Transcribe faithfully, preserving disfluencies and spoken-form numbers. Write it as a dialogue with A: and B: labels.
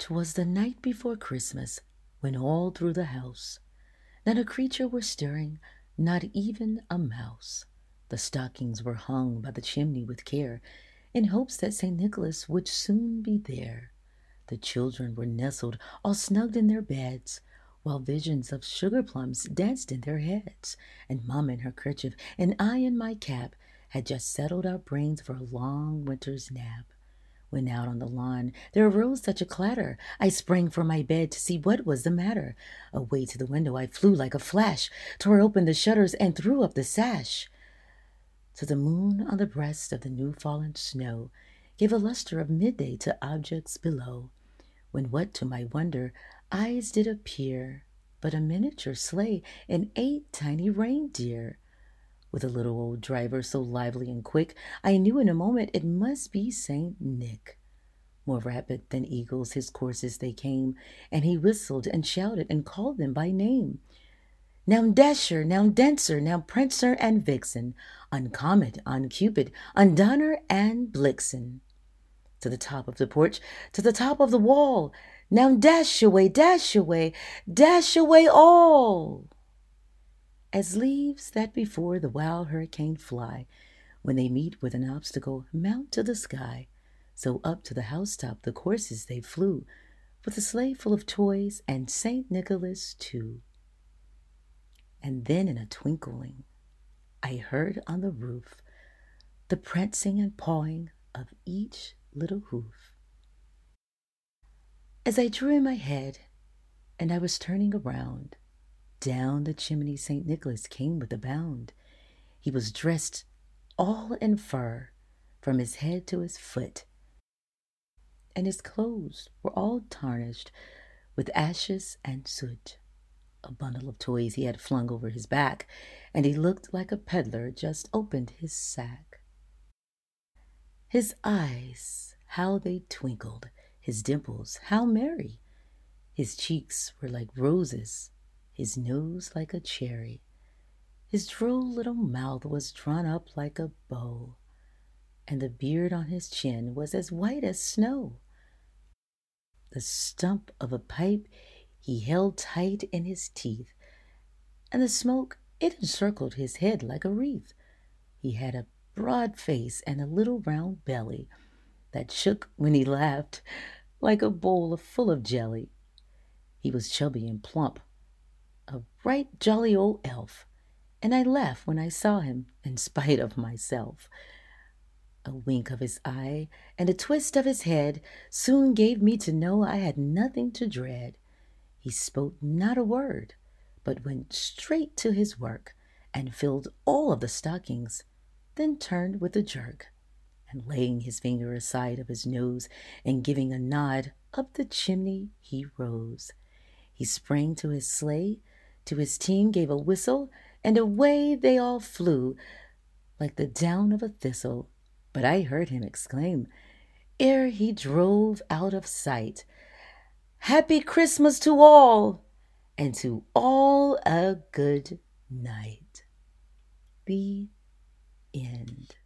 A: 'Twas the night before Christmas, when all through the house not a creature was stirring, not even a mouse. The stockings were hung by the chimney with care, in hopes that Saint Nicholas would soon be there. The children were nestled all snugged in their beds, while visions of sugar plums danced in their heads, and Mamma in her kerchief and I in my cap had just settled our brains for a long winter's nap. When out on the lawn there arose such a clatter, I sprang from my bed to see what was the matter. Away to the window I flew like a flash, tore open the shutters and threw up the sash. To the moon on the breast of the new-fallen snow gave a luster of midday to objects below, when what to my wonder eyes did appear but a miniature sleigh and eight tiny reindeer. With a little old driver so lively and quick, I knew in a moment it must be Saint Nick. More rapid than eagles his courses they came, and he whistled and shouted and called them by name. Now Dasher, now Dancer, now Prancer and Vixen, on Comet, on Cupid, on Donner and Blitzen. To the top of the porch, to the top of the wall, now dash away, dash away, dash away all. As leaves that before the wild hurricane fly, when they meet with an obstacle, mount to the sky, so up to the housetop the coursers they flew, with a sleigh full of toys and Saint Nicholas too. And then in a twinkling I heard on the roof the prancing and pawing of each little hoof. As I drew in my head and I was turning around, down the chimney Saint Nicholas came with a bound. He was dressed all in fur from his head to his foot, and his clothes were all tarnished with ashes and soot. A bundle of toys he had flung over his back, and he looked like a peddler just opened his sack. His eyes, how they twinkled, his dimples, how merry! His cheeks were like roses, his nose like a cherry. His droll little mouth was drawn up like a bow, and the beard on his chin was as white as snow. The stump of a pipe he held tight in his teeth, and the smoke, it encircled his head like a wreath. He had a broad face and a little round belly that shook when he laughed like a bowl full of jelly. He was chubby and plump, a right jolly old elf, and I laughed when I saw him in spite of myself. A wink of his eye and a twist of his head soon gave me to know I had nothing to dread. He spoke not a word, but went straight to his work and filled all of the stockings, then turned with a jerk, and laying his finger aside of his nose and giving a nod, up the chimney he rose. He sprang to his sleigh, to his team gave a whistle, and away they all flew like the down of a thistle. But I heard him exclaim, ere he drove out of sight, "Happy Christmas to all, and to all a good night." The end.